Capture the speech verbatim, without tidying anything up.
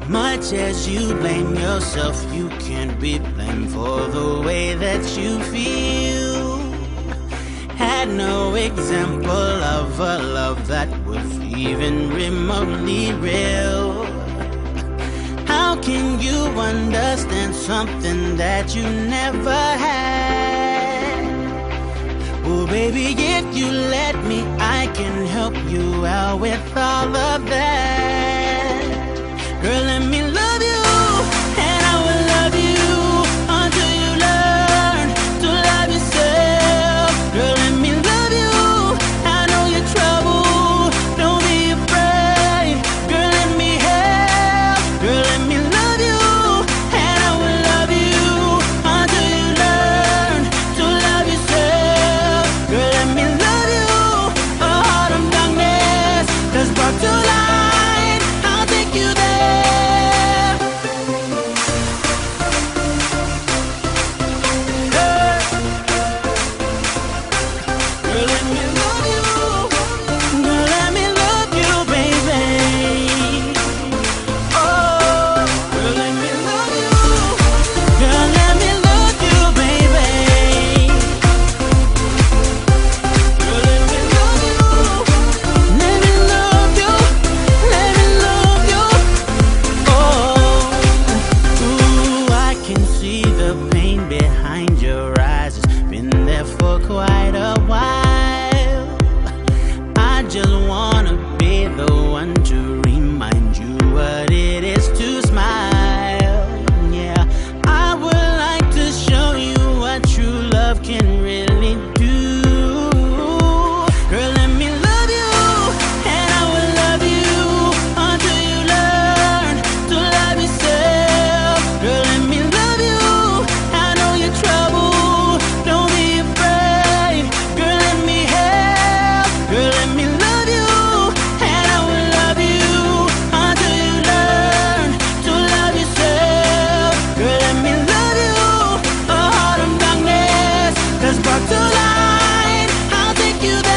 Much as you blame yourself, you can't be blamed for the way that you feel. Had no example of a love that was even remotely real. How can you understand something that you never had? Oh baby, if you let me, I can help you out with all of that. Girl, let me love you, and I will love you until you learn to love yourself. Girl, let me love you, I know your trouble, don't be afraid. Girl, let me help. Girl, let me love you, and I will love you until you learn to love yourself. Girl, let me love you, a heart of darkness that's brought to light. I'll take you there. Brought to light, I'll take you there.